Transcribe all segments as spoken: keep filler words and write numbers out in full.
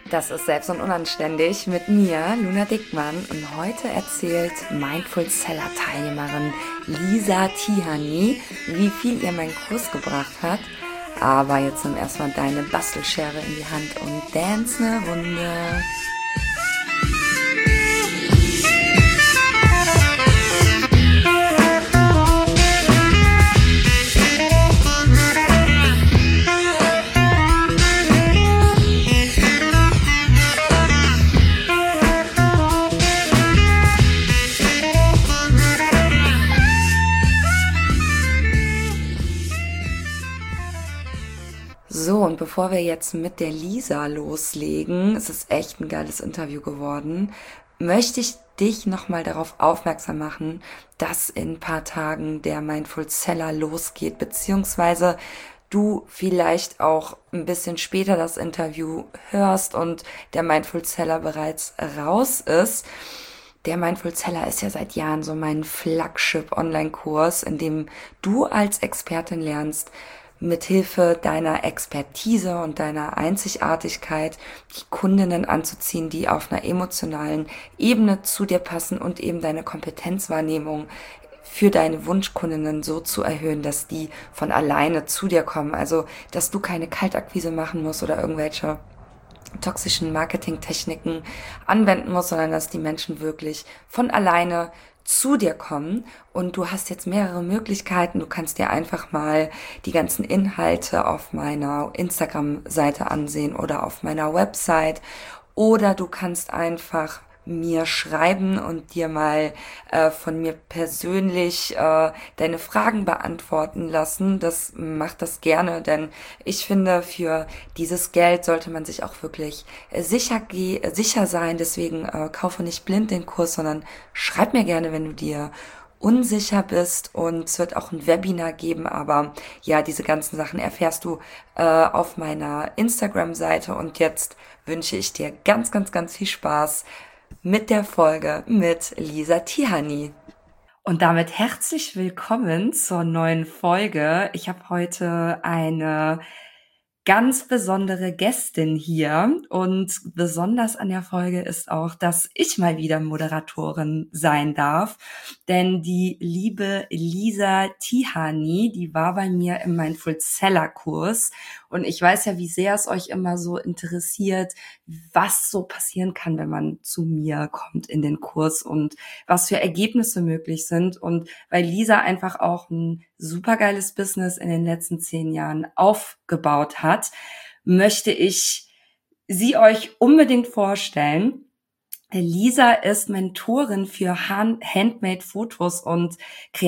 Das ist Selbst und Unanständig mit mir, Luna Dickmann. Und heute erzählt Mindful Seller Teilnehmerin Lisa Tihany, wie viel ihr mein Kurs gebracht hat. Aber jetzt nimm erstmal deine Bastelschere in die Hand und dance eine Runde. So, und bevor wir jetzt mit der Lisa loslegen, es ist echt ein geiles Interview geworden, möchte ich dich nochmal darauf aufmerksam machen, dass in ein paar Tagen der Mindful Seller losgeht, beziehungsweise du vielleicht auch ein bisschen später das Interview hörst und der Mindful Seller bereits raus ist. Der Mindful Seller ist ja seit Jahren so mein Flagship-Online-Kurs, in dem du als Expertin lernst, mithilfe deiner Expertise und deiner Einzigartigkeit die Kundinnen anzuziehen, die auf einer emotionalen Ebene zu dir passen und eben deine Kompetenzwahrnehmung für deine Wunschkundinnen so zu erhöhen, dass die von alleine zu dir kommen. Also, dass du keine Kaltakquise machen musst oder irgendwelche toxischen Marketingtechniken anwenden musst, sondern dass die Menschen wirklich von alleine zu dir kommen. Und du hast jetzt mehrere Möglichkeiten. Du kannst dir einfach mal die ganzen Inhalte auf meiner Instagram-Seite ansehen oder auf meiner Website, oder du kannst einfach mir schreiben und dir mal äh, von mir persönlich äh, deine Fragen beantworten lassen. Das macht das gerne, denn ich finde, für dieses Geld sollte man sich auch wirklich äh, sicher ge- äh, sicher sein. Deswegen äh, kaufe nicht blind den Kurs, sondern schreib mir gerne, wenn du dir unsicher bist, und es wird auch ein Webinar geben, aber ja, diese ganzen Sachen erfährst du äh, auf meiner Instagram-Seite. Und jetzt wünsche ich dir ganz, ganz, ganz viel Spaß mit der Folge mit Lisa Tihany. Und damit herzlich willkommen zur neuen Folge. Ich habe heute eine ganz besondere Gästin hier, und besonders an der Folge ist auch, dass ich mal wieder Moderatorin sein darf, denn die liebe Lisa Tihany, die war bei mir im Mindful Seller Kurs, und ich weiß ja, wie sehr es euch immer so interessiert, was so passieren kann, wenn man zu mir kommt in den Kurs und was für Ergebnisse möglich sind. Und weil Lisa einfach auch ein supergeiles Business in den letzten zehn Jahren aufgebaut hat, möchte ich sie euch unbedingt vorstellen. Lisa ist Mentorin für Han- Handmade-Fotos und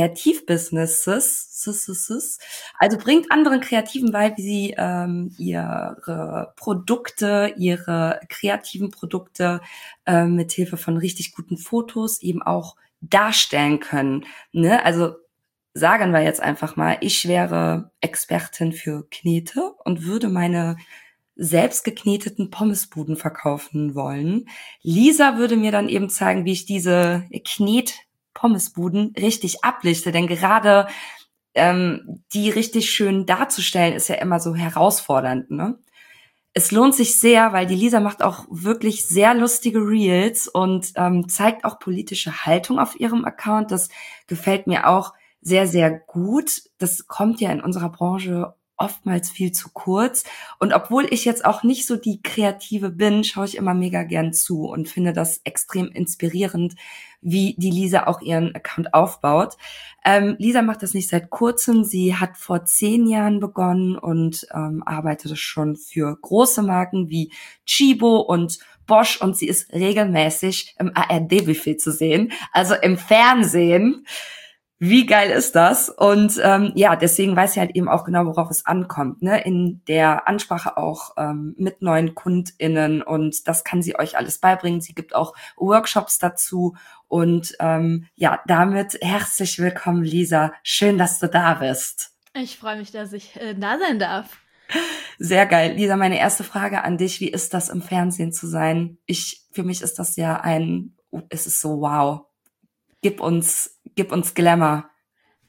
Kreativbusinesses. Also bringt anderen Kreativen bei, wie sie ähm, ihre Produkte, ihre kreativen Produkte äh, mit Hilfe von richtig guten Fotos eben auch darstellen können. Ne? Also sagen wir jetzt einfach mal, ich wäre Expertin für Knete und würde meine selbst gekneteten Pommesbuden verkaufen wollen. Lisa würde mir dann eben zeigen, wie ich diese Knet-Pommesbuden richtig ablichte, denn gerade ähm, die richtig schön darzustellen, ist ja immer so herausfordernd, ne? Es lohnt sich sehr, weil die Lisa macht auch wirklich sehr lustige Reels und ähm, zeigt auch politische Haltung auf ihrem Account. Das gefällt mir auch sehr, sehr gut. Das kommt ja in unserer Branche oftmals viel zu kurz. Und obwohl ich jetzt auch nicht so die Kreative bin, schaue ich immer mega gern zu und finde das extrem inspirierend, wie die Lisa auch ihren Account aufbaut. Ähm, Lisa macht das nicht seit kurzem. Sie hat vor zehn Jahren begonnen und ähm, arbeitet schon für große Marken wie Chibo und Bosch, und sie ist regelmäßig im A R D-Buffet zu sehen, also im Fernsehen. Wie geil ist das? Und ähm, ja, deswegen weiß sie halt eben auch genau, worauf es ankommt, ne? In der Ansprache auch ähm, mit neuen KundInnen, und das kann sie euch alles beibringen. Sie gibt auch Workshops dazu, und ähm, ja, damit herzlich willkommen, Lisa. Schön, dass du da bist. Ich freue mich, dass ich äh, da sein darf. Sehr geil. Lisa, meine erste Frage an dich: Wie ist das, im Fernsehen zu sein? Ich, für mich ist das ja ein, es ist so wow. Gib uns, gib uns Glamour.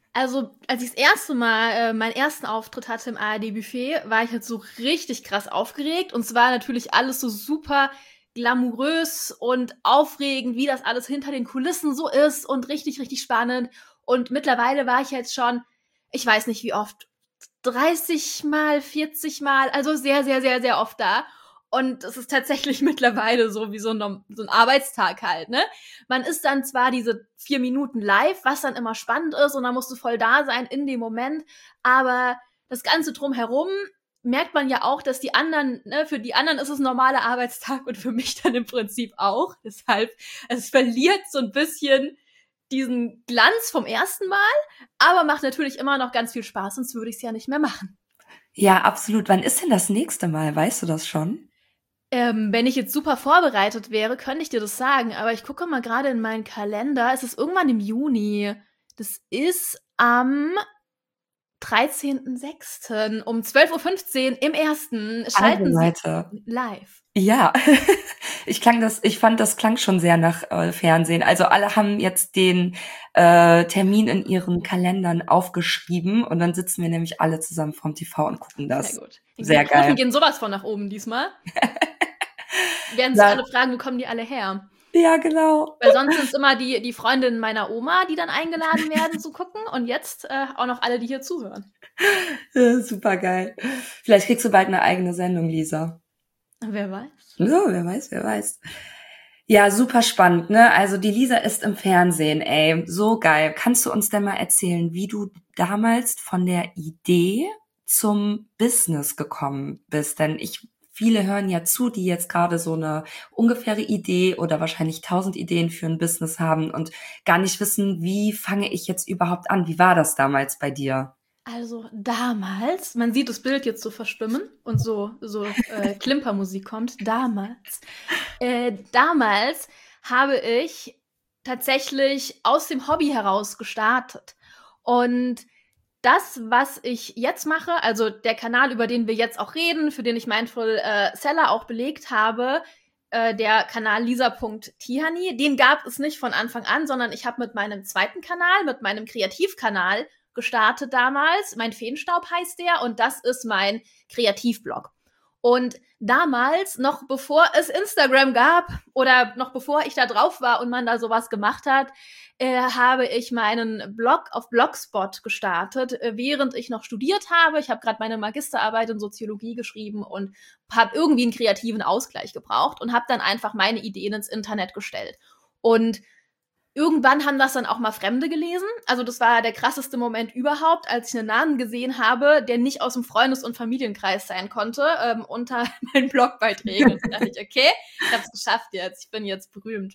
Also, als ich das erste Mal äh, meinen ersten Auftritt hatte im A R D-Buffet, war ich halt so richtig krass aufgeregt. Und zwar natürlich alles so super glamourös und aufregend, wie das alles hinter den Kulissen so ist und richtig, richtig spannend. Und mittlerweile war ich jetzt schon, ich weiß nicht wie oft, dreißig Mal, vierzig Mal, also sehr, sehr, sehr, sehr oft da. Und es ist tatsächlich mittlerweile so wie so ein, so ein Arbeitstag halt, ne? Man ist dann zwar diese vier Minuten live, was dann immer spannend ist und dann musst du voll da sein in dem Moment, aber das Ganze drumherum merkt man ja auch, dass die anderen, ne, für die anderen ist es ein normaler Arbeitstag und für mich dann im Prinzip auch. Deshalb, es verliert so ein bisschen diesen Glanz vom ersten Mal, aber macht natürlich immer noch ganz viel Spaß, sonst würde ich es ja nicht mehr machen. Ja, absolut. Wann ist denn das nächste Mal? Weißt du das schon? Ähm, wenn ich jetzt super vorbereitet wäre, könnte ich dir das sagen, aber ich gucke mal gerade in meinen Kalender. Es ist irgendwann im Juni. Das ist am dreizehnten sechsten um zwölf Uhr fünfzehn im ersten. Schalten Also, Sie Leute. live. Ja, ich klang das, ich fand, das klang schon sehr nach äh, Fernsehen. Also alle haben jetzt den äh, Termin in ihren Kalendern aufgeschrieben und dann sitzen wir nämlich alle zusammen vorm T V und gucken das. Sehr gut. Die Sehr Quoten geil. gehen sowas von nach oben diesmal. Werden sich Ja. alle fragen, wo kommen die alle her? Ja, genau. Weil sonst sind es immer die, die Freundinnen meiner Oma, die dann eingeladen werden zu gucken und jetzt äh, auch noch alle, die hier zuhören. Ja, super geil. Vielleicht kriegst du bald eine eigene Sendung, Lisa. Wer weiß. So, wer weiß, wer weiß. Ja, super spannend, ne? Also die Lisa ist im Fernsehen, ey. So geil. Kannst du uns denn mal erzählen, wie du damals von der Idee zum Business gekommen bist? Denn ich Viele hören ja zu, die jetzt gerade so eine ungefähre Idee oder wahrscheinlich tausend Ideen für ein Business haben und gar nicht wissen, wie fange ich jetzt überhaupt an? Wie war das damals bei dir? Also damals, man sieht das Bild jetzt so verstimmen und so, so äh, Klimpermusik kommt. Damals, äh, damals habe ich tatsächlich aus dem Hobby heraus gestartet. Und das, was ich jetzt mache, also der Kanal, über den wir jetzt auch reden, für den ich Mindful äh, Seller auch belegt habe, äh, der Kanal lisa.tihani, den gab es nicht von Anfang an, sondern ich habe mit meinem zweiten Kanal, mit meinem Kreativkanal gestartet damals. Mein Feenstaub heißt der und das ist mein Kreativblog. Und damals, noch bevor es Instagram gab oder noch bevor ich da drauf war und man da sowas gemacht hat, äh, habe ich meinen Blog auf Blogspot gestartet, äh, während ich noch studiert habe. Ich habe gerade meine Magisterarbeit in Soziologie geschrieben und habe irgendwie einen kreativen Ausgleich gebraucht und habe dann einfach meine Ideen ins Internet gestellt. Und irgendwann haben das dann auch mal Fremde gelesen. Also das war der krasseste Moment überhaupt, als ich einen Namen gesehen habe, der nicht aus dem Freundes- und Familienkreis sein konnte, ähm, unter meinen Blogbeiträgen. Und da dachte ich, okay, ich habe es geschafft jetzt, ich bin jetzt berühmt.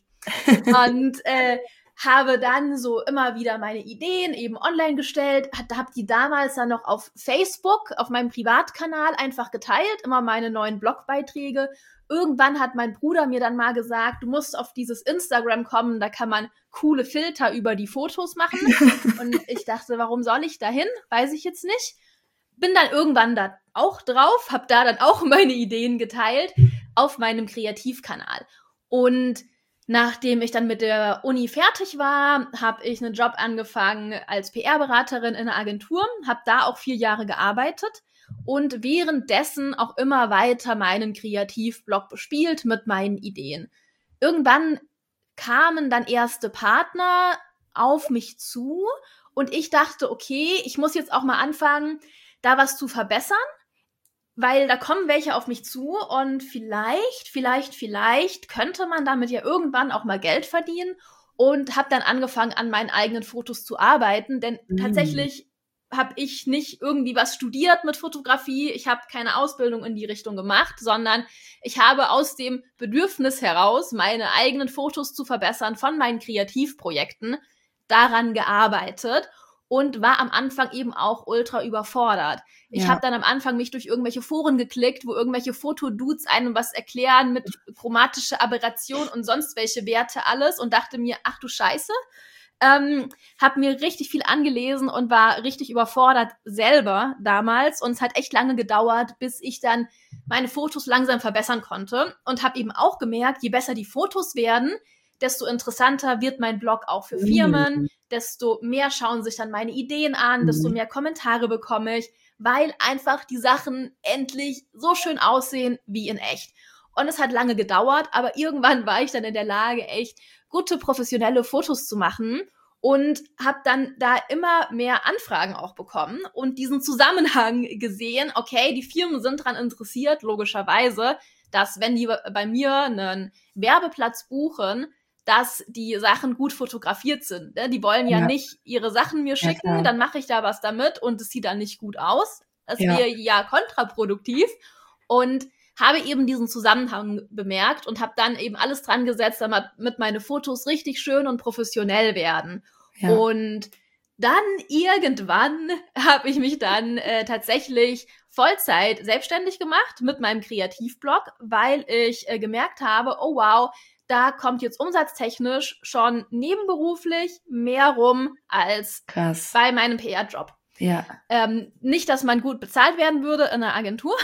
Und äh, habe dann so immer wieder meine Ideen eben online gestellt, habe die damals dann noch auf Facebook, auf meinem Privatkanal einfach geteilt, immer meine neuen Blogbeiträge. Irgendwann hat mein Bruder mir dann mal gesagt, du musst auf dieses Instagram kommen, da kann man coole Filter über die Fotos machen. Und ich dachte, warum soll ich da hin? Weiß ich jetzt nicht. Bin dann irgendwann da auch drauf, habe da dann auch meine Ideen geteilt auf meinem Kreativkanal. Und nachdem ich dann mit der Uni fertig war, habe ich einen Job angefangen als P R-Beraterin in einer Agentur, habe da auch vier Jahre gearbeitet und währenddessen auch immer weiter meinen Kreativblog bespielt mit meinen Ideen. Irgendwann kamen dann erste Partner auf mich zu und ich dachte, okay, ich muss jetzt auch mal anfangen, da was zu verbessern, weil da kommen welche auf mich zu und vielleicht, vielleicht, vielleicht könnte man damit ja irgendwann auch mal Geld verdienen und habe dann angefangen, an meinen eigenen Fotos zu arbeiten, denn mhm. tatsächlich habe ich nicht irgendwie was studiert mit Fotografie, ich habe keine Ausbildung in die Richtung gemacht, sondern ich habe aus dem Bedürfnis heraus, meine eigenen Fotos zu verbessern von meinen Kreativprojekten, daran gearbeitet. Und war am Anfang eben auch ultra überfordert. Ich ja. habe dann am Anfang mich durch irgendwelche Foren geklickt, wo irgendwelche Fotodudes einem was erklären mit chromatischer Aberration und sonst welche Werte alles und dachte mir, ach du Scheiße. Ähm, habe mir richtig viel angelesen und war richtig überfordert selber damals. Und es hat echt lange gedauert, bis ich dann meine Fotos langsam verbessern konnte. Und habe eben auch gemerkt, je besser die Fotos werden, desto interessanter wird mein Blog auch für Firmen, mhm. desto mehr schauen sich dann meine Ideen an, mhm. desto mehr Kommentare bekomme ich, weil einfach die Sachen endlich so schön aussehen wie in echt. Und es hat lange gedauert, aber irgendwann war ich dann in der Lage, echt gute professionelle Fotos zu machen und habe dann da immer mehr Anfragen auch bekommen und diesen Zusammenhang gesehen, okay, die Firmen sind daran interessiert, logischerweise, dass wenn die bei mir einen Werbeplatz buchen, dass die Sachen gut fotografiert sind. Die wollen ja, ja. nicht ihre Sachen mir schicken, ja, dann mache ich da was damit und es sieht dann nicht gut aus. Das ja. wäre ja kontraproduktiv. Und habe eben diesen Zusammenhang bemerkt und habe dann eben alles dran gesetzt, damit meine Fotos richtig schön und professionell werden. Ja. Und dann irgendwann habe ich mich dann äh, tatsächlich Vollzeit selbstständig gemacht mit meinem Kreativblog, weil ich äh, gemerkt habe, oh wow, da kommt jetzt umsatztechnisch schon nebenberuflich mehr rum als Krass. Bei meinem P R-Job. Ja. Ähm, nicht, dass man gut bezahlt werden würde in einer Agentur.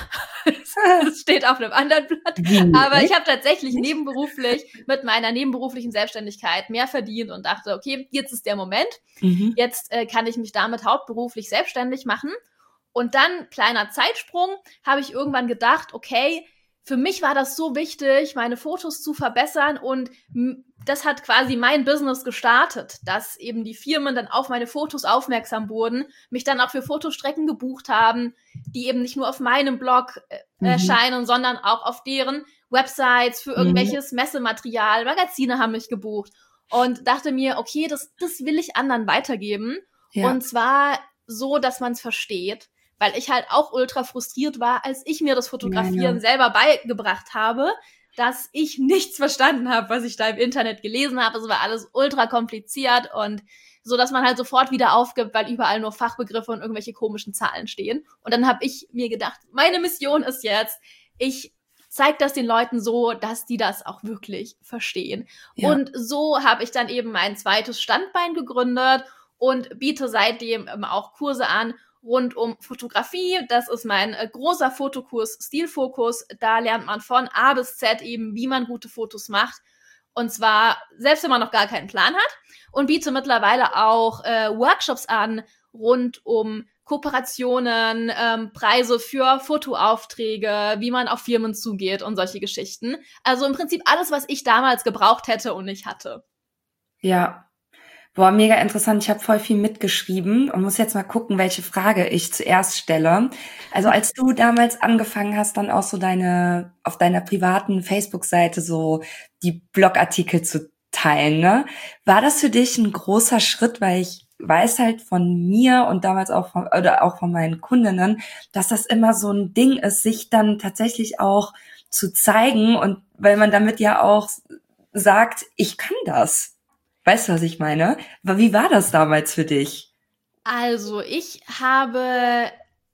Das steht auf einem anderen Blatt. Wie? Aber ich habe tatsächlich nebenberuflich mit meiner nebenberuflichen Selbstständigkeit mehr verdient und dachte, okay, jetzt ist der Moment. Mhm. Jetzt äh, kann ich mich damit hauptberuflich selbstständig machen. Und dann, kleiner Zeitsprung, habe ich irgendwann gedacht, okay, für mich war das so wichtig, meine Fotos zu verbessern und das hat quasi mein Business gestartet, dass eben die Firmen dann auf meine Fotos aufmerksam wurden, mich dann auch für Fotostrecken gebucht haben, die eben nicht nur auf meinem Blog äh, mhm. erscheinen, sondern auch auf deren Websites für irgendwelches mhm. Messematerial. Magazine haben mich gebucht und dachte mir, okay, das, das will ich anderen weitergeben. Ja. Und zwar so, dass man es versteht. Weil ich halt auch ultra frustriert war, als ich mir das Fotografieren ja, ja. selber beigebracht habe, dass ich nichts verstanden habe, was ich da im Internet gelesen habe. Es war alles ultra kompliziert und so, dass man halt sofort wieder aufgibt, weil überall nur Fachbegriffe und irgendwelche komischen Zahlen stehen. Und dann habe ich mir gedacht, meine Mission ist jetzt, ich zeige das den Leuten so, dass die das auch wirklich verstehen. Ja. Und so habe ich dann eben mein zweites Standbein gegründet und biete seitdem auch Kurse an, rund um Fotografie. Das ist mein äh, großer Fotokurs Stilfokus. Da lernt man von A bis Z eben, wie man gute Fotos macht. Und zwar, selbst wenn man noch gar keinen Plan hat. Und biete mittlerweile auch äh, Workshops an, rund um Kooperationen, ähm, Preise für Fotoaufträge, wie man auf Firmen zugeht und solche Geschichten. Also im Prinzip alles, was ich damals gebraucht hätte und nicht hatte. Ja. Boah, mega interessant. Ich habe voll viel mitgeschrieben und muss jetzt mal gucken, welche Frage ich zuerst stelle. Also als du damals angefangen hast, dann auch so deine auf deiner privaten Facebook-Seite so die Blogartikel zu teilen, ne? War das für dich ein großer Schritt, weil ich weiß halt von mir und damals auch von, oder auch von meinen Kundinnen, dass das immer so ein Ding ist, sich dann tatsächlich auch zu zeigen und weil man damit ja auch sagt, ich kann das. Weißt du, was ich meine? Wie war das damals für dich? Also, ich habe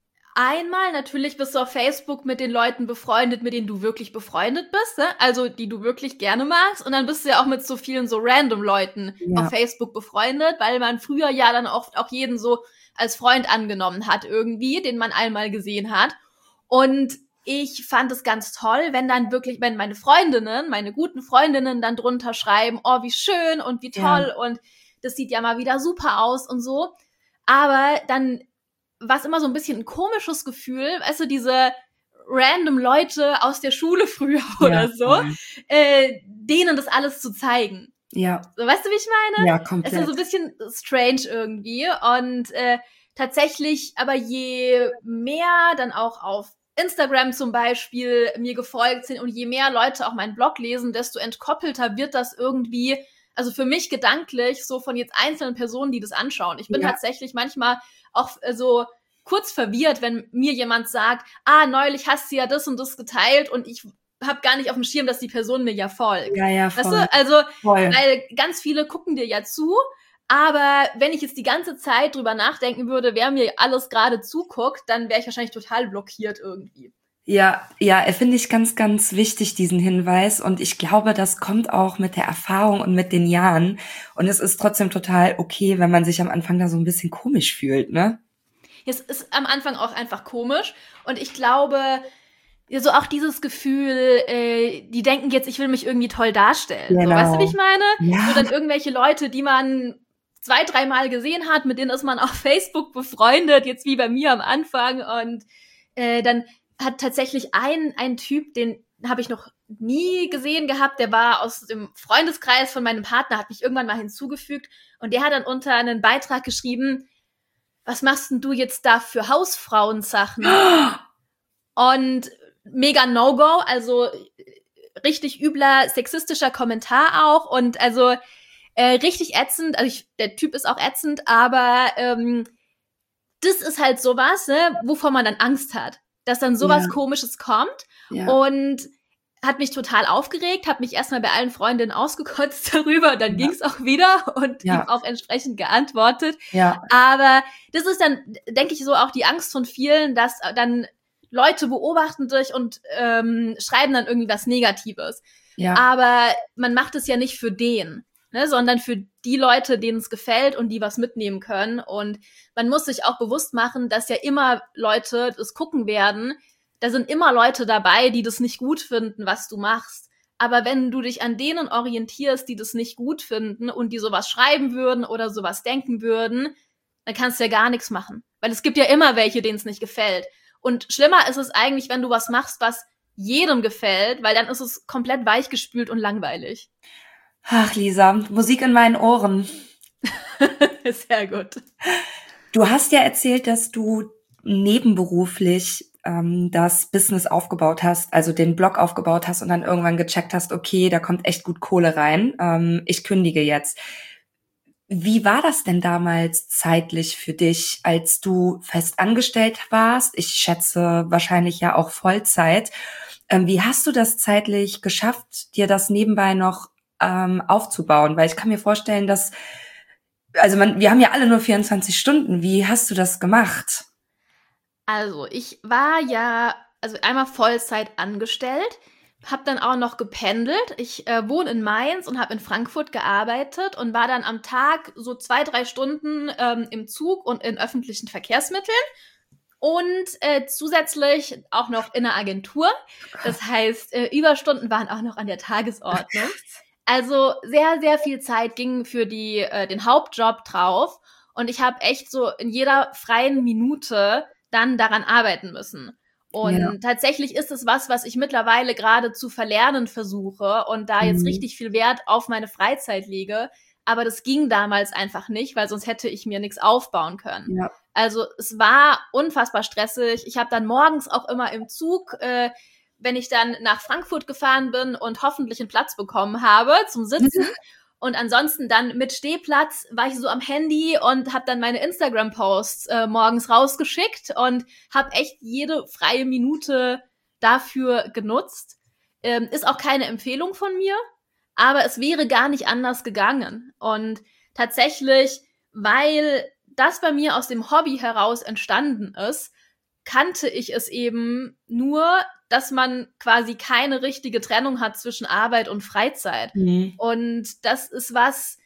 einmal natürlich bist du auf Facebook mit den Leuten befreundet, mit denen du wirklich befreundet bist, ne? Also die du wirklich gerne magst. Und dann bist du ja auch mit so vielen so random Leuten ja. auf Facebook befreundet, weil man früher ja dann oft auch jeden so als Freund angenommen hat irgendwie, den man einmal gesehen hat. Und ich fand es ganz toll, wenn dann wirklich, wenn meine Freundinnen, meine guten Freundinnen dann drunter schreiben, oh, wie schön und wie toll ja. und das sieht ja mal wieder super aus und so. Aber dann war es immer so ein bisschen ein komisches Gefühl, weißt du, diese random Leute aus der Schule früher ja, oder so, äh, denen das alles zu zeigen. Ja. So, weißt du, wie ich meine? Ja, komplett. Es ist so ein bisschen strange irgendwie und äh, tatsächlich, aber je mehr dann auch auf Instagram zum Beispiel mir gefolgt sind und je mehr Leute auch meinen Blog lesen, desto entkoppelter wird das irgendwie, also für mich gedanklich, so von jetzt einzelnen Personen, die das anschauen. Ich bin ja. tatsächlich manchmal auch so kurz verwirrt, wenn mir jemand sagt, ah, neulich hast du ja das und das geteilt und ich habe gar nicht auf dem Schirm, dass die Person mir ja folgt. Ja, ja, voll. Weißt du? Also, voll. Weil ganz viele gucken dir ja zu, aber wenn ich jetzt die ganze Zeit drüber nachdenken würde, wer mir alles gerade zuguckt, dann wäre ich wahrscheinlich total blockiert irgendwie. Ja, ja, finde ich ganz, ganz wichtig, diesen Hinweis. Und ich glaube, das kommt auch mit der Erfahrung und mit den Jahren. Und es ist trotzdem total okay, wenn man sich am Anfang da so ein bisschen komisch fühlt, ne? Es ist am Anfang auch einfach komisch. Und ich glaube, ja, so auch dieses Gefühl, äh, die denken jetzt, ich will mich irgendwie toll darstellen. Genau. So, weißt du, wie ich meine? Ja. So dann irgendwelche Leute, die man zwei, dreimal gesehen hat, mit denen ist man auf Facebook befreundet, jetzt wie bei mir am Anfang. Und äh, dann hat tatsächlich ein, ein Typ, den habe ich noch nie gesehen gehabt, der war aus dem Freundeskreis von meinem Partner, hat mich irgendwann mal hinzugefügt und der hat dann unter einen Beitrag geschrieben, was machst denn du jetzt da für Hausfrauensachen? Und mega No-Go, also richtig übler sexistischer Kommentar auch und also äh, richtig ätzend, also ich, der Typ ist auch ätzend, aber ähm, das ist halt sowas, ne, wovor man dann Angst hat, dass dann sowas Ja. Komisches kommt Ja. und hat mich total aufgeregt, habe mich erstmal bei allen Freundinnen ausgekotzt darüber, dann Ja. ging's auch wieder und Ja. ihm auch entsprechend geantwortet. Ja. Aber das ist dann, denke ich, so auch die Angst von vielen, dass dann Leute beobachten dich und ähm, schreiben dann irgendwie was Negatives. Ja. Aber man macht es ja nicht für den, ne, sondern für die Leute, denen es gefällt und die was mitnehmen können. Und man muss sich auch bewusst machen, dass ja immer Leute das gucken werden. Da sind immer Leute dabei, die das nicht gut finden, was du machst. Aber wenn du dich an denen orientierst, die das nicht gut finden und die sowas schreiben würden oder sowas denken würden, dann kannst du ja gar nichts machen. Weil es gibt ja immer welche, denen es nicht gefällt. Und schlimmer ist es eigentlich, wenn du was machst, was jedem gefällt, weil dann ist es komplett weichgespült und langweilig. Ach, Lisa, Musik in meinen Ohren. Sehr gut. Du hast ja erzählt, dass du nebenberuflich ähm, das Business aufgebaut hast, also den Blog aufgebaut hast und dann irgendwann gecheckt hast, okay, da kommt echt gut Kohle rein, ähm, ich kündige jetzt. Wie war das denn damals zeitlich für dich, als du fest angestellt warst? Ich schätze wahrscheinlich ja auch Vollzeit. Ähm, wie hast du das zeitlich geschafft, dir das nebenbei noch ähm, aufzubauen? Weil ich kann mir vorstellen, dass, also man, wir haben ja alle nur vierundzwanzig Stunden. Wie hast du das gemacht? Also, ich war ja, also einmal Vollzeit angestellt, habe dann auch noch gependelt. Ich äh, wohne in Mainz und habe in Frankfurt gearbeitet und war dann am Tag so zwei, drei Stunden ähm, im Zug und in öffentlichen Verkehrsmitteln und äh, zusätzlich auch noch in der Agentur. Das heißt, äh, Überstunden waren auch noch an der Tagesordnung. Also sehr, sehr viel Zeit ging für die äh, den Hauptjob drauf und ich habe echt so in jeder freien Minute dann daran arbeiten müssen. Und Ja. tatsächlich ist es was, was ich mittlerweile gerade zu verlernen versuche und da jetzt Mhm. richtig viel Wert auf meine Freizeit lege. Aber das ging damals einfach nicht, weil sonst hätte ich mir nichts aufbauen können. Ja. Also es war unfassbar stressig. Ich habe dann morgens auch immer im Zug, äh, wenn ich dann nach Frankfurt gefahren bin und hoffentlich einen Platz bekommen habe zum Sitzen, und ansonsten dann mit Stehplatz war ich so am Handy und habe dann meine Instagram-Posts äh, morgens rausgeschickt und habe echt jede freie Minute dafür genutzt. Ähm, ist auch keine Empfehlung von mir, aber es wäre gar nicht anders gegangen. Und tatsächlich, weil das bei mir aus dem Hobby heraus entstanden ist, kannte ich es eben nur, dass man quasi keine richtige Trennung hat zwischen Arbeit und Freizeit. Mhm. Und das ist was,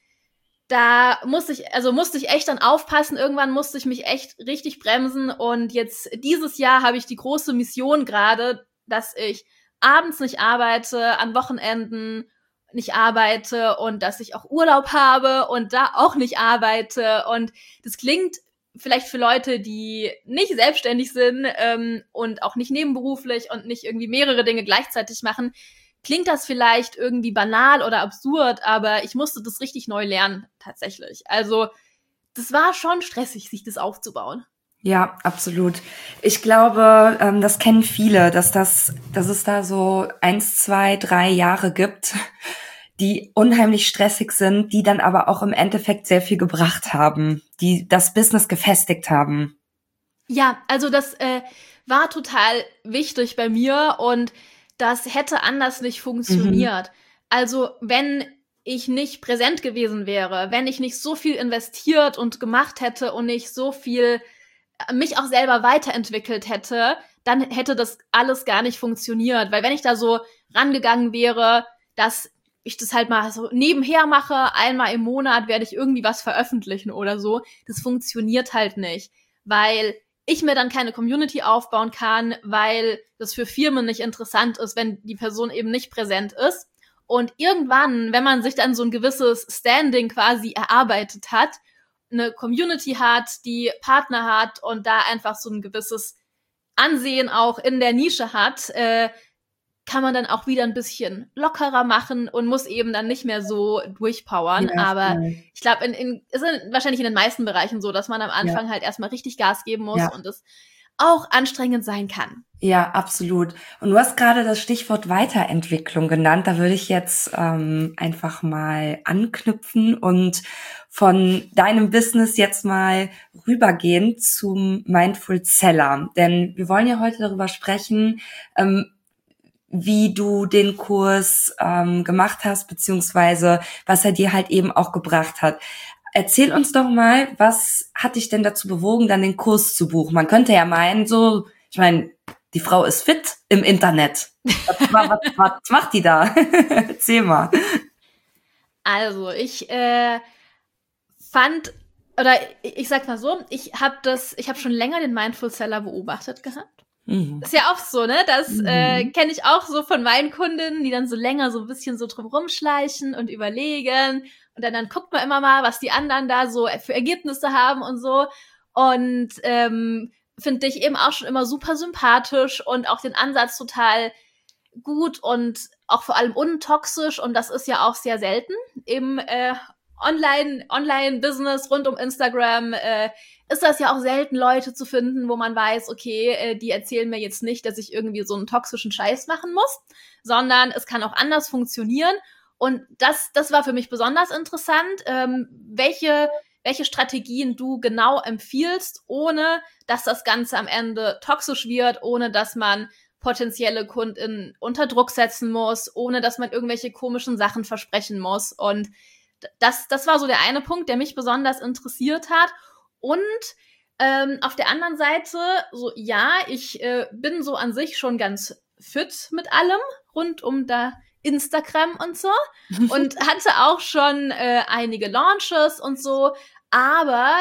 da musste ich, also musste ich echt dann aufpassen. Irgendwann musste ich mich echt richtig bremsen. Und jetzt dieses Jahr habe ich die große Mission gerade, dass ich abends nicht arbeite, an Wochenenden nicht arbeite und dass ich auch Urlaub habe und da auch nicht arbeite. Und das klingt vielleicht für Leute, die nicht selbstständig sind ähm, und auch nicht nebenberuflich und nicht irgendwie mehrere Dinge gleichzeitig machen, klingt das vielleicht irgendwie banal oder absurd, aber ich musste das richtig neu lernen, tatsächlich. Also das war schon stressig, sich das aufzubauen. Ja, absolut. Ich glaube, ähm, das kennen viele, dass das, dass es da so eins, zwei, drei Jahre gibt, die unheimlich stressig sind, die dann aber auch im Endeffekt sehr viel gebracht haben, die das Business gefestigt haben. Ja, also das äh, war total wichtig bei mir und das hätte anders nicht funktioniert. Mhm. Also wenn ich nicht präsent gewesen wäre, wenn ich nicht so viel investiert und gemacht hätte und nicht so viel mich auch selber weiterentwickelt hätte, dann hätte das alles gar nicht funktioniert. Weil wenn ich da so rangegangen wäre, dass ich das halt mal so nebenher mache, einmal im Monat werde ich irgendwie was veröffentlichen oder so, das funktioniert halt nicht. Weil ich mir dann keine Community aufbauen kann, weil das für Firmen nicht interessant ist, wenn die Person eben nicht präsent ist. Und irgendwann, wenn man sich dann so ein gewisses Standing quasi erarbeitet hat, eine Community hat, die Partner hat und da einfach so ein gewisses Ansehen auch in der Nische hat, äh, kann man dann auch wieder ein bisschen lockerer machen und muss eben dann nicht mehr so durchpowern. Ja, aber voll. Ich glaube, in, in, ist in, wahrscheinlich in den meisten Bereichen so, dass man am Anfang ja. halt erstmal richtig Gas geben muss ja. und es auch anstrengend sein kann. Ja, absolut. Und du hast gerade das Stichwort Weiterentwicklung genannt. Da würde ich jetzt ähm, einfach mal anknüpfen und von deinem Business jetzt mal rübergehen zum Mindful Seller. Denn wir wollen ja heute darüber sprechen, ähm, wie du den Kurs ähm, gemacht hast, beziehungsweise was er dir halt eben auch gebracht hat. Erzähl uns doch mal, was hat dich denn dazu bewogen, dann den Kurs zu buchen? Man könnte ja meinen, so, ich meine, die Frau ist fit im Internet. Was, was, was macht die da? Erzähl mal. Also, ich äh, fand, oder ich sag mal so, ich habe das, ich habe schon länger den Mindful Seller beobachtet gehabt. Mhm. Ist ja auch so, ne? Das mhm. äh, kenne ich auch so von meinen Kundinnen, die dann so länger so ein bisschen so drum rumschleichen und überlegen. Und dann, dann guckt man immer mal, was die anderen da so für Ergebnisse haben und so. Und ähm, finde ich eben auch schon immer super sympathisch und auch den Ansatz total gut und auch vor allem untoxisch. Und das ist ja auch sehr selten im äh, Online, Online-Business rund um Instagram. Äh, ist das ja auch selten, Leute zu finden, wo man weiß, okay, äh, die erzählen mir jetzt nicht, dass ich irgendwie so einen toxischen Scheiß machen muss, sondern es kann auch anders funktionieren. Und das, das war für mich besonders interessant, ähm, welche, welche Strategien du genau empfiehlst, ohne dass das Ganze am Ende toxisch wird, ohne dass man potenzielle KundInnen unter Druck setzen muss, ohne dass man irgendwelche komischen Sachen versprechen muss. Und das, das war so der eine Punkt, der mich besonders interessiert hat. Und ähm, auf der anderen Seite, so ja, ich äh, bin so an sich schon ganz fit mit allem rund um da Instagram und so und hatte auch schon äh, einige Launches und so, aber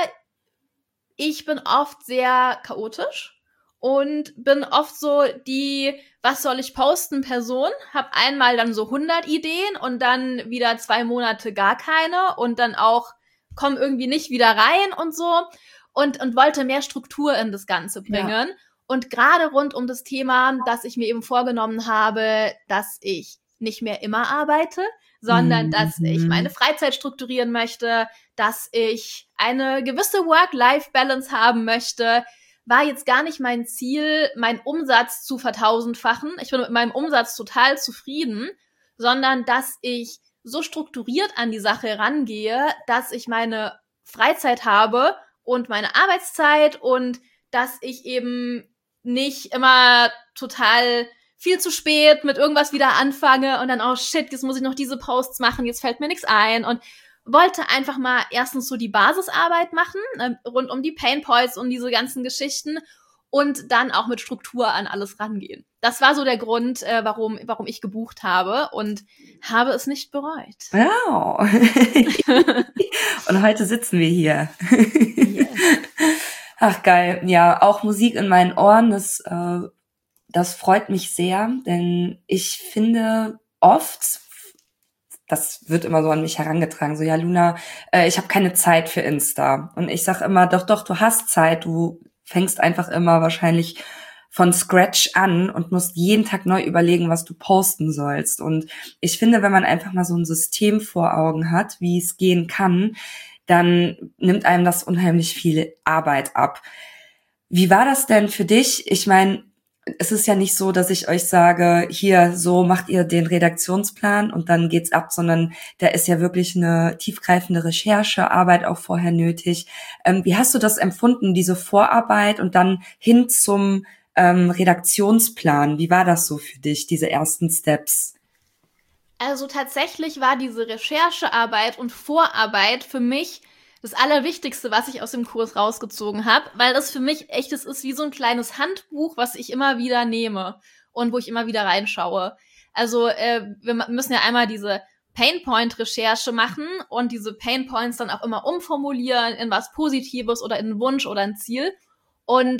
ich bin oft sehr chaotisch und bin oft so die, was soll ich posten, Person, hab einmal dann so hundert Ideen und dann wieder zwei Monate gar keine und dann auch komm irgendwie nicht wieder rein und so und, und wollte mehr Struktur in das Ganze bringen. Ja. Und gerade rund um das Thema, dass ich mir eben vorgenommen habe, dass ich nicht mehr immer arbeite, sondern mhm. dass ich meine Freizeit strukturieren möchte, dass ich eine gewisse Work-Life-Balance haben möchte, war jetzt gar nicht mein Ziel, meinen Umsatz zu vertausendfachen. Ich bin mit meinem Umsatz total zufrieden, sondern dass ich so strukturiert an die Sache rangehe, dass ich meine Freizeit habe und meine Arbeitszeit und dass ich eben nicht immer total viel zu spät mit irgendwas wieder anfange und dann, oh shit, jetzt muss ich noch diese Posts machen, jetzt fällt mir nichts ein und wollte einfach mal erstens so die Basisarbeit machen, äh, rund um die Painpoints und diese ganzen Geschichten und dann auch mit Struktur an alles rangehen. Das war so der Grund, äh, warum, warum ich gebucht habe und habe es nicht bereut. Wow. Und heute sitzen wir hier. Yes. Ach geil, ja, auch Musik in meinen Ohren, das äh, Das freut mich sehr, denn ich finde oft, das wird immer so an mich herangetragen, so ja Luna, äh, ich habe keine Zeit für Insta. Und ich sag immer, doch, doch, du hast Zeit, du fängst einfach immer wahrscheinlich von Scratch an und musst jeden Tag neu überlegen, was du posten sollst. Und ich finde, wenn man einfach mal so ein System vor Augen hat, wie es gehen kann, dann nimmt einem das unheimlich viel Arbeit ab. Wie war das denn für dich? Ich meine, es ist ja nicht so, dass ich euch sage, hier, so macht ihr den Redaktionsplan und dann geht's ab, sondern da ist ja wirklich eine tiefgreifende Recherchearbeit auch vorher nötig. Ähm, wie hast du das empfunden, diese Vorarbeit und dann hin zum ähm, Redaktionsplan? Wie war das so für dich, diese ersten Steps? Also tatsächlich war diese Recherchearbeit und Vorarbeit für mich das Allerwichtigste, was ich aus dem Kurs rausgezogen habe, weil das für mich echt, es ist wie so ein kleines Handbuch, was ich immer wieder nehme und wo ich immer wieder reinschaue. Also äh, wir müssen ja einmal diese Painpoint-Recherche machen und diese Painpoints dann auch immer umformulieren in was Positives oder in einen Wunsch oder ein Ziel. Und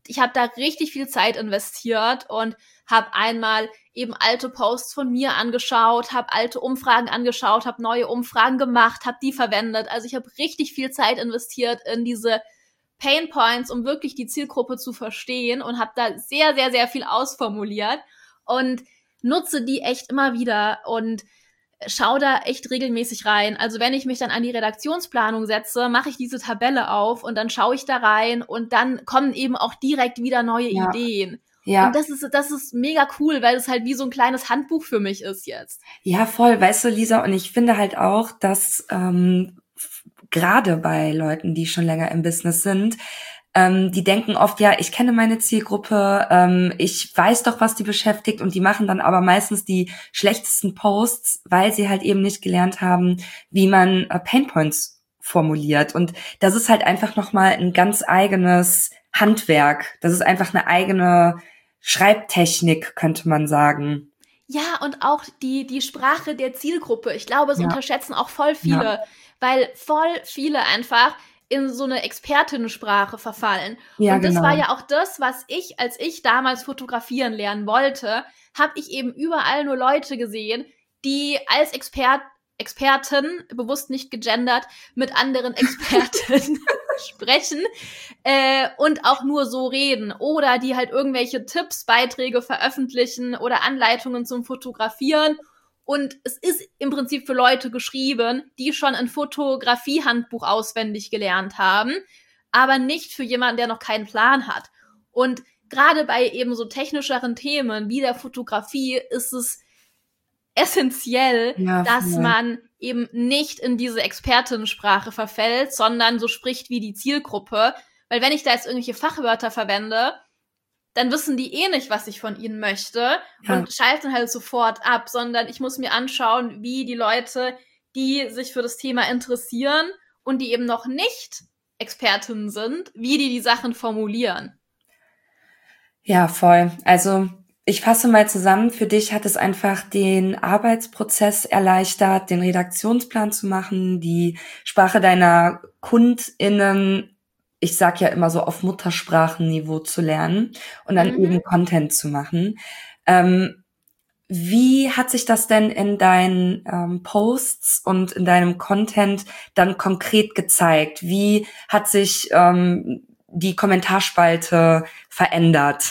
ich habe da richtig viel Zeit investiert und habe einmal eben alte Posts von mir angeschaut, habe alte Umfragen angeschaut, habe neue Umfragen gemacht, habe die verwendet. Also ich habe richtig viel Zeit investiert in diese Pain Points, um wirklich die Zielgruppe zu verstehen und habe da sehr, sehr, sehr viel ausformuliert und nutze die echt immer wieder und schau da echt regelmäßig rein. Also wenn ich mich dann an die Redaktionsplanung setze, mache ich diese Tabelle auf und dann schaue ich da rein und dann kommen eben auch direkt wieder neue ja. Ideen. Ja. Und das ist, das ist mega cool, weil es halt wie so ein kleines Handbuch für mich ist jetzt. Ja, voll. Weißt du, Lisa, und ich finde halt auch, dass ähm, gerade bei Leuten, die schon länger im Business sind, ähm, die denken oft, ja, ich kenne meine Zielgruppe, ähm, ich weiß doch, was die beschäftigt, und die machen dann aber meistens die schlechtesten Posts, weil sie halt eben nicht gelernt haben, wie man äh, Painpoints formuliert. Und das ist halt einfach nochmal ein ganz eigenes Handwerk. Das ist einfach eine eigene Schreibtechnik, könnte man sagen. Ja, und auch die, die Sprache der Zielgruppe. Ich glaube, es ja. unterschätzen auch voll viele, ja. weil voll viele einfach in so eine Expertinnensprache verfallen. Ja, und das genau. war ja auch das, was ich, als ich damals fotografieren lernen wollte, habe ich eben überall nur Leute gesehen, die als Expert, Experten, bewusst nicht gegendert, mit anderen Experten sprechen äh, und auch nur so reden. Oder die halt irgendwelche Tipps, Beiträge veröffentlichen oder Anleitungen zum Fotografieren. Und es ist im Prinzip für Leute geschrieben, die schon ein Fotografiehandbuch auswendig gelernt haben, aber nicht für jemanden, der noch keinen Plan hat. Und gerade bei eben so technischeren Themen wie der Fotografie ist es essentiell, ja, dass ja. man eben nicht in diese Expertensprache verfällt, sondern so spricht wie die Zielgruppe. Weil wenn ich da jetzt irgendwelche Fachwörter verwende, dann wissen die eh nicht, was ich von ihnen möchte ja. und schalten halt sofort ab, sondern ich muss mir anschauen, wie die Leute, die sich für das Thema interessieren und die eben noch nicht Expertinnen sind, wie die die Sachen formulieren. Ja, voll. Also ich fasse mal zusammen, für dich hat es einfach den Arbeitsprozess erleichtert, den Redaktionsplan zu machen, die Sprache deiner KundInnen, ich sag ja immer so, auf Muttersprachenniveau zu lernen und dann mhm. eben Content zu machen. Ähm, wie hat sich das denn in deinen ähm, Posts und in deinem Content dann konkret gezeigt? Wie hat sich ähm, die Kommentarspalte verändert?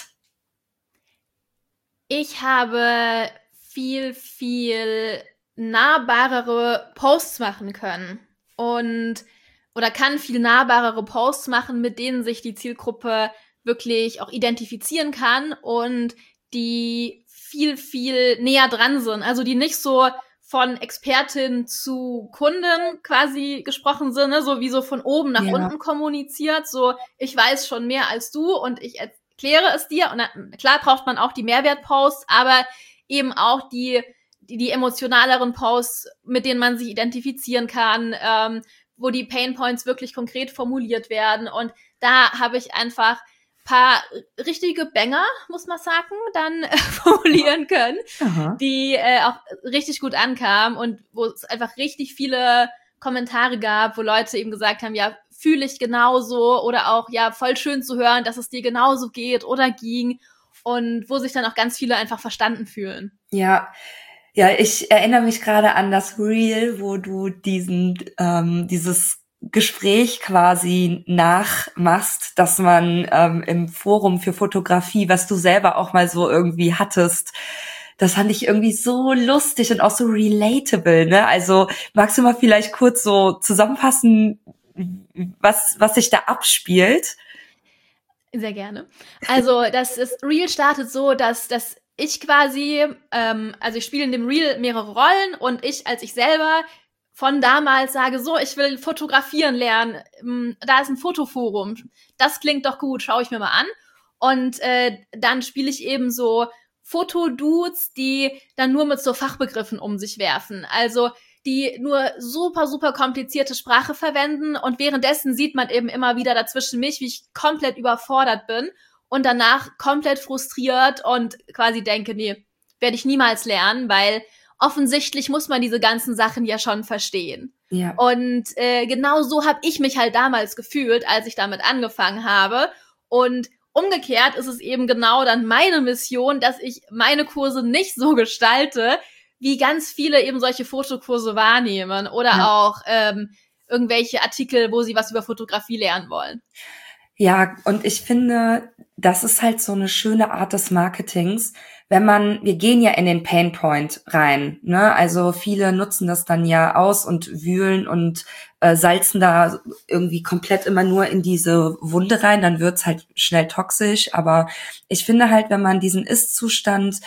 Ich habe viel, viel nahbarere Posts machen können und oder kann viel nahbarere Posts machen, mit denen sich die Zielgruppe wirklich auch identifizieren kann und die viel, viel näher dran sind. Also die nicht so von Expertin zu Kunden quasi gesprochen sind, ne? So wie so von oben nach ja. unten kommuniziert. So, ich weiß schon mehr als du und ich erkläre es dir. Und dann, klar braucht man auch die Mehrwertposts, aber eben auch die, die, die emotionaleren Posts, mit denen man sich identifizieren kann, ähm, wo die Painpoints wirklich konkret formuliert werden. Und da habe ich einfach paar richtige Banger, muss man sagen, dann äh, formulieren können, Aha. die äh, auch richtig gut ankamen und wo es einfach richtig viele Kommentare gab, wo Leute eben gesagt haben, ja, fühle ich genauso oder auch, ja, voll schön zu hören, dass es dir genauso geht oder ging und wo sich dann auch ganz viele einfach verstanden fühlen. Ja, Ja, ich erinnere mich gerade an das Reel, wo du diesen ähm, dieses Gespräch quasi nachmachst, dass man ähm, im Forum für Fotografie, was du selber auch mal so irgendwie hattest, das fand ich irgendwie so lustig und auch so relatable, ne? Also magst du mal vielleicht kurz so zusammenfassen, was was sich da abspielt? Sehr gerne. Also das, das Reel startet so, dass dass ich quasi, ähm, also ich spiele in dem Reel mehrere Rollen und ich als ich selber von damals sage, so, ich will fotografieren lernen, da ist ein Fotoforum, das klingt doch gut, schaue ich mir mal an. Und äh, dann spiele ich eben so Fotodudes, die dann nur mit so Fachbegriffen um sich werfen. Also die nur super, super komplizierte Sprache verwenden und währenddessen sieht man eben immer wieder dazwischen mich, wie ich komplett überfordert bin und danach komplett frustriert und quasi denke, nee, werde ich niemals lernen, weil offensichtlich muss man diese ganzen Sachen ja schon verstehen. Ja. Und äh, genau so habe ich mich halt damals gefühlt, als ich damit angefangen habe. Und umgekehrt ist es eben genau dann meine Mission, dass ich meine Kurse nicht so gestalte, wie ganz viele eben solche Fotokurse wahrnehmen oder ja. auch ähm, irgendwelche Artikel, wo sie was über Fotografie lernen wollen. Ja, und ich finde, das ist halt so eine schöne Art des Marketings, wenn man, wir gehen ja in den Painpoint rein, ne? Also viele nutzen das dann ja aus und wühlen und äh, salzen da irgendwie komplett immer nur in diese Wunde rein, dann wird's halt schnell toxisch. Aber ich finde halt, wenn man diesen Ist-Zustand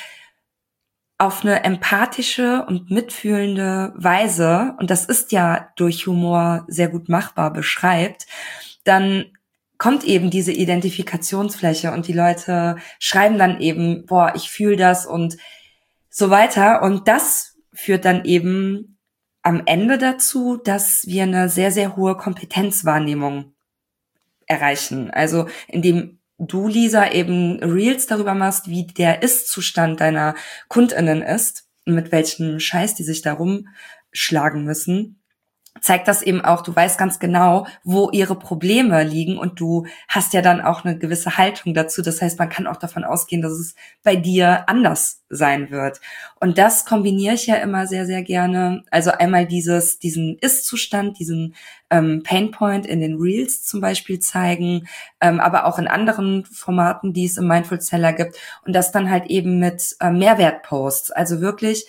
auf eine empathische und mitfühlende Weise, und das ist ja durch Humor sehr gut machbar, beschreibt, dann kommt eben diese Identifikationsfläche und die Leute schreiben dann eben, boah, ich fühle das und so weiter. Und das führt dann eben am Ende dazu, dass wir eine sehr, sehr hohe Kompetenzwahrnehmung erreichen. Also indem du, Lisa, eben Reels darüber machst, wie der Ist-Zustand deiner KundInnen ist und mit welchem Scheiß die sich da rumschlagen müssen, zeigt das eben auch, du weißt ganz genau, wo ihre Probleme liegen und du hast ja dann auch eine gewisse Haltung dazu. Das heißt, man kann auch davon ausgehen, dass es bei dir anders sein wird. Und das kombiniere ich ja immer sehr, sehr gerne. Also einmal dieses, diesen Ist-Zustand, diesen ähm, Painpoint in den Reels zum Beispiel zeigen, ähm, aber auch in anderen Formaten, die es im Mindful Seller gibt. Und das dann halt eben mit äh, Mehrwertposts. Also wirklich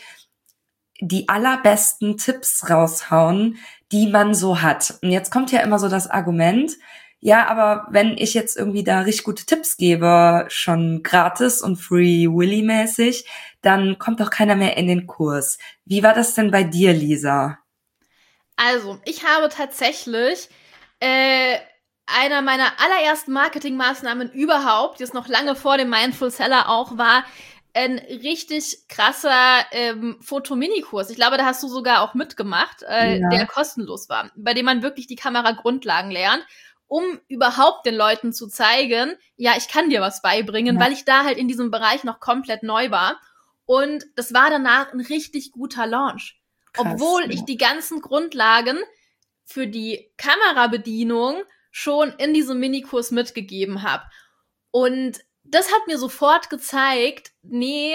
die allerbesten Tipps raushauen, die man so hat. Und jetzt kommt ja immer so das Argument, ja, aber wenn ich jetzt irgendwie da richtig gute Tipps gebe, schon gratis und Free Willy mäßig, dann kommt doch keiner mehr in den Kurs. Wie war das denn bei dir, Lisa? Also, ich habe tatsächlich äh, einer meiner allerersten Marketingmaßnahmen überhaupt, die es noch lange vor dem Mindful Seller auch war, ein richtig krasser ähm, Fotominikurs. Ich glaube, da hast du sogar auch mitgemacht, äh, ja. der kostenlos war, bei dem man wirklich die Kameragrundlagen lernt, um überhaupt den Leuten zu zeigen, ja, ich kann dir was beibringen, ja. weil ich da halt in diesem Bereich noch komplett neu war. Und das war danach ein richtig guter Launch. Krass, obwohl ja. ich die ganzen Grundlagen für die Kamerabedienung schon in diesem Minikurs mitgegeben habe. Und das hat mir sofort gezeigt, nee,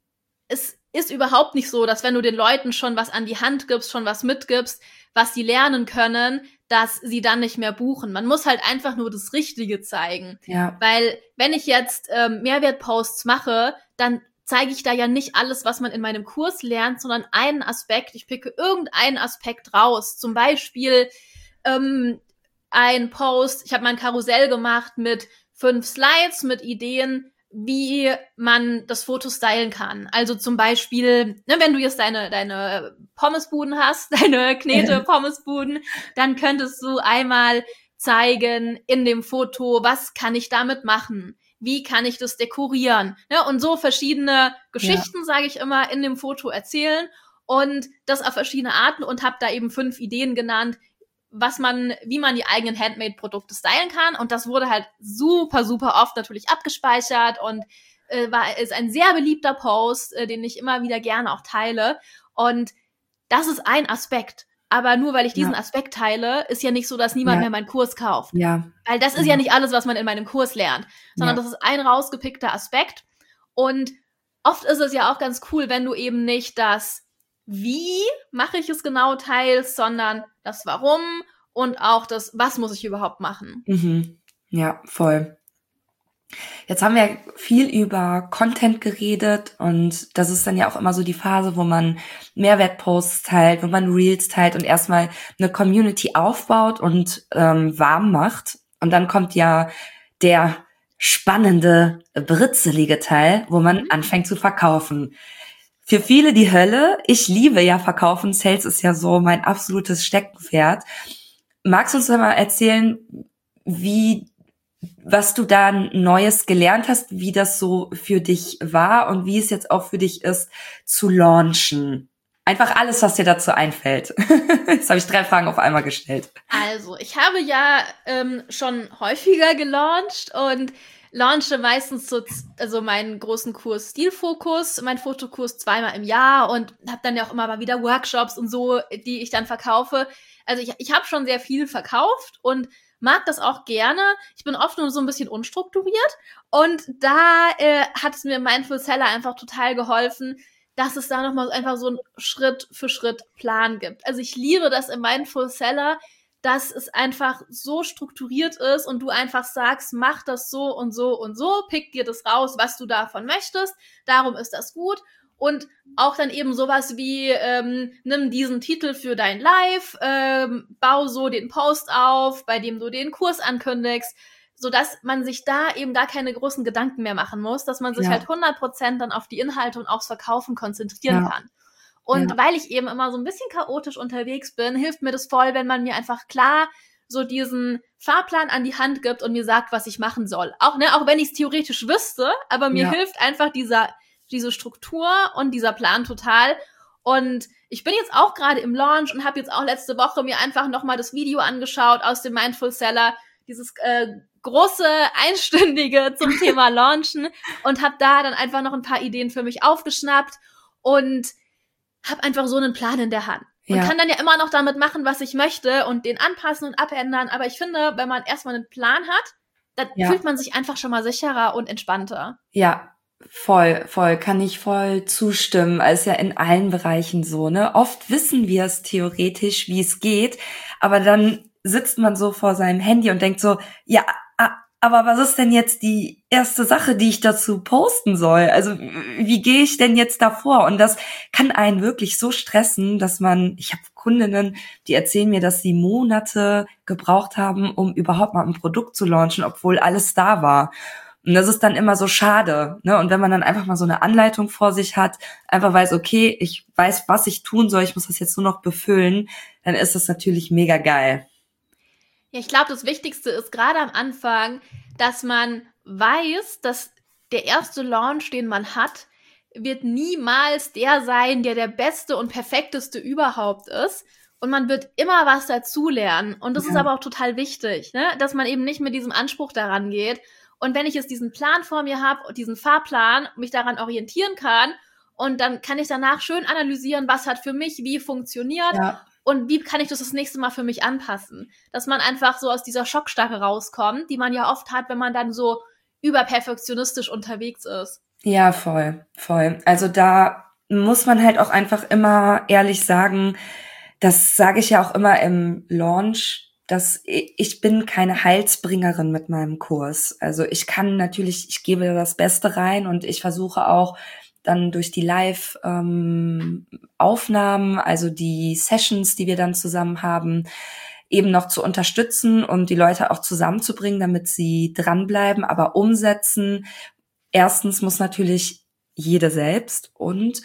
es ist überhaupt nicht so, dass wenn du den Leuten schon was an die Hand gibst, schon was mitgibst, was sie lernen können, dass sie dann nicht mehr buchen. Man muss halt einfach nur das Richtige zeigen. Ja. Weil wenn ich jetzt ähm, Mehrwertposts mache, dann zeige ich da ja nicht alles, was man in meinem Kurs lernt, sondern einen Aspekt. Ich picke irgendeinen Aspekt raus. Zum Beispiel ähm, ein Post, ich habe mal ein Karussell gemacht mit fünf Slides mit Ideen, wie man das Foto stylen kann. Also zum Beispiel, ne, wenn du jetzt deine deine Pommesbuden hast, deine Knete-Pommesbuden, dann könntest du einmal zeigen in dem Foto, was kann ich damit machen? Wie kann ich das dekorieren? Ne, und so verschiedene Geschichten, ja. sage ich immer, in dem Foto erzählen und das auf verschiedene Arten und habe da eben fünf Ideen genannt, was man, wie man die eigenen Handmade-Produkte stylen kann. Und das wurde halt super, super oft natürlich abgespeichert und äh, war, ist ein sehr beliebter Post, äh, den ich immer wieder gerne auch teile. Und das ist ein Aspekt. Aber nur weil ich diesen ja. Aspekt teile, ist ja nicht so, dass niemand ja. mehr meinen Kurs kauft. Ja. Weil das ist ja. ja nicht alles, was man in meinem Kurs lernt, sondern ja. das ist ein rausgepickter Aspekt. Und oft ist es ja auch ganz cool, wenn du eben nicht das Wie mache ich es genau teilst, sondern das Warum und auch das, was muss ich überhaupt machen. Mhm. Ja, voll. Jetzt haben wir viel über Content geredet und das ist dann ja auch immer so die Phase, wo man Mehrwertposts teilt, wo man Reels teilt und erstmal eine Community aufbaut und ähm, warm macht. Und dann kommt ja der spannende, britzelige Teil, wo man mhm. anfängt zu verkaufen. Für viele die Hölle. Ich liebe ja Verkaufen. Sales ist ja so mein absolutes Steckenpferd. Magst du uns mal erzählen, wie, was du da Neues gelernt hast, wie das so für dich war und wie es jetzt auch für dich ist, zu launchen? Einfach alles, was dir dazu einfällt. Jetzt habe ich drei Fragen auf einmal gestellt. Also, ich habe ja ähm, schon häufiger gelauncht und launche meistens so also meinen großen Kurs Stilfokus, meinen Fotokurs zweimal im Jahr und habe dann ja auch immer mal wieder Workshops und so, die ich dann verkaufe. Also ich, ich habe schon sehr viel verkauft und mag das auch gerne. Ich bin oft nur so ein bisschen unstrukturiert. Und da äh, hat es mir Mindful Seller einfach total geholfen, dass es da nochmal einfach so einen Schritt-für-Schritt-Plan gibt. Also ich liebe das im Mindful Seller, dass es einfach so strukturiert ist und du einfach sagst, mach das so und so und so, pick dir das raus, was du davon möchtest, darum ist das gut. Und auch dann eben sowas wie, ähm, nimm diesen Titel für dein Live, ähm, bau so den Post auf, bei dem du den Kurs ankündigst, sodass man sich da eben gar keine großen Gedanken mehr machen muss, dass man sich Ja. halt hundert Prozent dann auf die Inhalte und aufs Verkaufen konzentrieren Ja. kann. Und Ja. weil ich eben immer so ein bisschen chaotisch unterwegs bin, hilft mir das voll, wenn man mir einfach klar so diesen Fahrplan an die Hand gibt und mir sagt, was ich machen soll. Auch, ne, auch wenn ich es theoretisch wüsste, aber mir Ja. hilft einfach dieser, diese Struktur und dieser Plan total. Und ich bin jetzt auch gerade im Launch und habe jetzt auch letzte Woche mir einfach nochmal das Video angeschaut aus dem Mindful Seller, dieses äh, große, einstündige zum Thema Launchen und habe da dann einfach noch ein paar Ideen für mich aufgeschnappt und habe einfach so einen Plan in der Hand. Und Ja. kann dann ja immer noch damit machen, was ich möchte und den anpassen und abändern. Aber ich finde, wenn man erstmal einen Plan hat, dann Ja. fühlt man sich einfach schon mal sicherer und entspannter. Ja, voll, voll, kann ich voll zustimmen. Also ist ja in allen Bereichen so, ne? Oft wissen wir es theoretisch, wie es geht, aber dann sitzt man so vor seinem Handy und denkt so, ja, a- aber was ist denn jetzt die erste Sache, die ich dazu posten soll? Also wie gehe ich denn jetzt davor? Und das kann einen wirklich so stressen, dass man, ich habe Kundinnen, die erzählen mir, dass sie Monate gebraucht haben, um überhaupt mal ein Produkt zu launchen, obwohl alles da war. Und das ist dann immer so schade, ne? Und wenn man dann einfach mal so eine Anleitung vor sich hat, einfach weiß, okay, ich weiß, was ich tun soll, ich muss das jetzt nur noch befüllen, dann ist das natürlich mega geil. Ja, ich glaube, das Wichtigste ist gerade am Anfang, dass man weiß, dass der erste Launch, den man hat, wird niemals der sein, der der beste und perfekteste überhaupt ist. Und man wird immer was dazulernen. Und das Ja. ist aber auch total wichtig, ne? Dass man eben nicht mit diesem Anspruch daran geht. Und wenn ich jetzt diesen Plan vor mir habe, diesen Fahrplan, mich daran orientieren kann, und dann kann ich danach schön analysieren, was hat für mich wie funktioniert. Ja. Und wie kann ich das das nächste Mal für mich anpassen? Dass man einfach so aus dieser Schockstarre rauskommt, die man ja oft hat, wenn man dann so überperfektionistisch unterwegs ist. Ja, voll, voll. Also da muss man halt auch einfach immer ehrlich sagen, das sage ich ja auch immer im Launch, dass ich bin keine Heilsbringerin mit meinem Kurs. Also ich kann natürlich, ich gebe das Beste rein und ich versuche auch dann durch die Live-Aufnahmen, ähm, also die Sessions, die wir dann zusammen haben, eben noch zu unterstützen und die Leute auch zusammenzubringen, damit sie dranbleiben, aber umsetzen. Erstens muss natürlich jede selbst und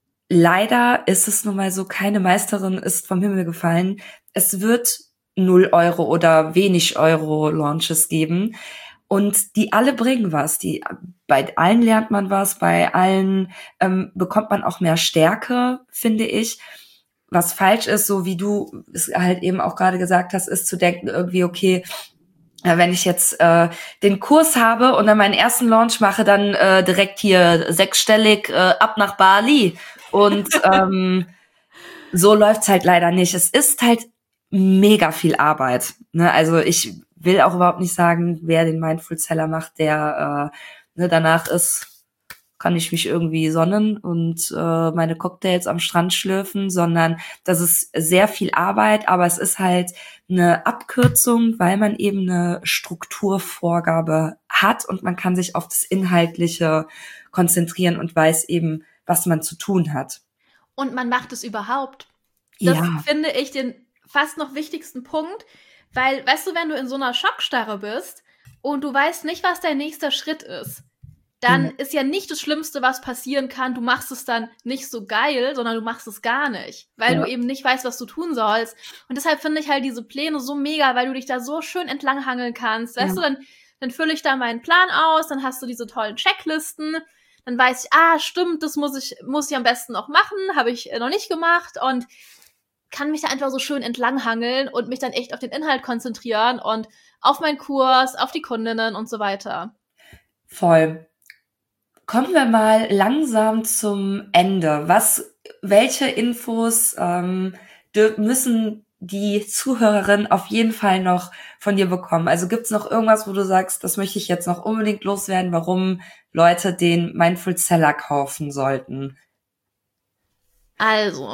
leider ist es nun mal so, keine Meisterin ist vom Himmel gefallen. Es wird null Euro oder wenig Euro Launches geben. Und die alle bringen was. Die, bei allen lernt man was, bei allen ähm, bekommt man auch mehr Stärke, finde ich. Was falsch ist, so wie du es halt eben auch gerade gesagt hast, ist zu denken irgendwie, okay, wenn ich jetzt äh, den Kurs habe und dann meinen ersten Launch mache, dann äh, direkt hier sechsstellig äh, ab nach Bali. Und ähm, so läuft's halt leider nicht. Es ist halt mega viel Arbeit. Ne? Also ich will auch überhaupt nicht sagen, wer den Mindful Seller macht, der äh, ne, danach ist, kann ich mich irgendwie sonnen und äh, meine Cocktails am Strand schlürfen, sondern das ist sehr viel Arbeit, aber es ist halt eine Abkürzung, weil man eben eine Strukturvorgabe hat und man kann sich auf das Inhaltliche konzentrieren und weiß eben, was man zu tun hat. Und man macht es überhaupt. Das Ja. finde ich den fast noch wichtigsten Punkt, weil, weißt du, wenn du in so einer Schockstarre bist und du weißt nicht, was dein nächster Schritt ist, dann Ja. ist ja nicht das Schlimmste, was passieren kann, du machst es dann nicht so geil, sondern du machst es gar nicht, weil Ja. du eben nicht weißt, was du tun sollst. Und deshalb finde ich halt diese Pläne so mega, weil du dich da so schön entlanghangeln kannst. Weißt Ja. du, dann, dann fülle ich da meinen Plan aus, dann hast du diese tollen Checklisten, dann weiß ich, ah, stimmt, das muss ich, muss ich am besten noch machen, habe ich noch nicht gemacht und kann mich da einfach so schön entlanghangeln und mich dann echt auf den Inhalt konzentrieren und auf meinen Kurs, auf die Kundinnen und so weiter. Voll. Kommen wir mal langsam zum Ende. Was, welche Infos ähm, dür- müssen die Zuhörerin auf jeden Fall noch von dir bekommen? Also gibt's noch irgendwas, wo du sagst, das möchte ich jetzt noch unbedingt loswerden, warum Leute den Mindful Seller kaufen sollten? Also,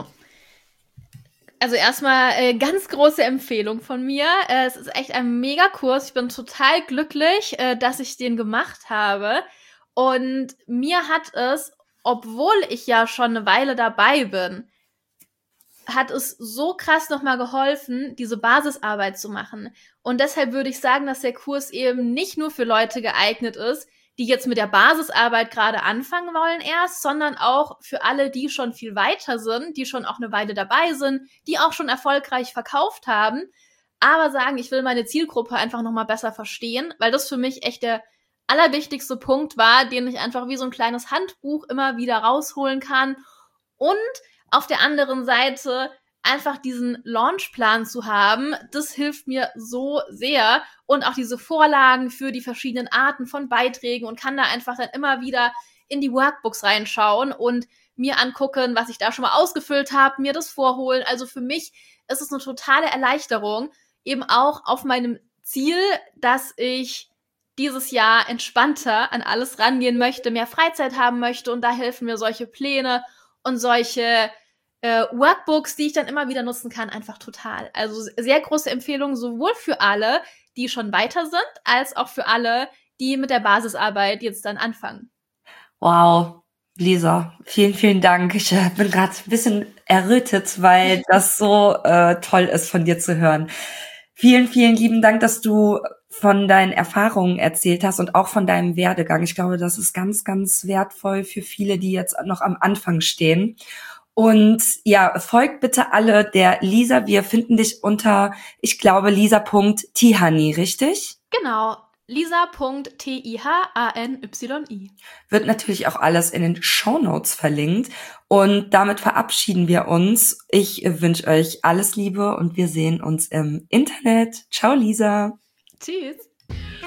also erstmal äh, ganz große Empfehlung von mir. Äh, es ist echt ein Mega-Kurs. Ich bin total glücklich, äh, dass ich den gemacht habe. Und mir hat es, obwohl ich ja schon eine Weile dabei bin, hat es so krass nochmal geholfen, diese Basisarbeit zu machen. Und deshalb würde ich sagen, dass der Kurs eben nicht nur für Leute geeignet ist, die jetzt mit der Basisarbeit gerade anfangen wollen erst, sondern auch für alle, die schon viel weiter sind, die schon auch eine Weile dabei sind, die auch schon erfolgreich verkauft haben, aber sagen, ich will meine Zielgruppe einfach nochmal besser verstehen, weil das für mich echt der allerwichtigste Punkt war, den ich einfach wie so ein kleines Handbuch immer wieder rausholen kann. Und auf der anderen Seite einfach diesen Launchplan zu haben, das hilft mir so sehr. Und auch diese Vorlagen für die verschiedenen Arten von Beiträgen und kann da einfach dann immer wieder in die Workbooks reinschauen und mir angucken, was ich da schon mal ausgefüllt habe, mir das vorholen. Also für mich ist es eine totale Erleichterung, eben auch auf meinem Ziel, dass ich dieses Jahr entspannter an alles rangehen möchte, mehr Freizeit haben möchte, und da helfen mir solche Pläne und solche äh, Workbooks, die ich dann immer wieder nutzen kann, einfach total. Also sehr große Empfehlung, sowohl für alle, die schon weiter sind, als auch für alle, die mit der Basisarbeit jetzt dann anfangen. Wow, Lisa, vielen, vielen Dank. Ich äh, bin gerade ein bisschen errötet, weil das so äh, toll ist, von dir zu hören. Vielen, vielen lieben Dank, dass du von deinen Erfahrungen erzählt hast und auch von deinem Werdegang. Ich glaube, das ist ganz, ganz wertvoll für viele, die jetzt noch am Anfang stehen. Und ja, folgt bitte alle der Lisa. Wir finden dich unter, ich glaube, lisa punkt tihany, richtig? Genau, lisa punkt tihany. Wird natürlich auch alles in den Shownotes verlinkt. Und damit verabschieden wir uns. Ich wünsche euch alles Liebe und wir sehen uns im Internet. Ciao, Lisa. Tschüss.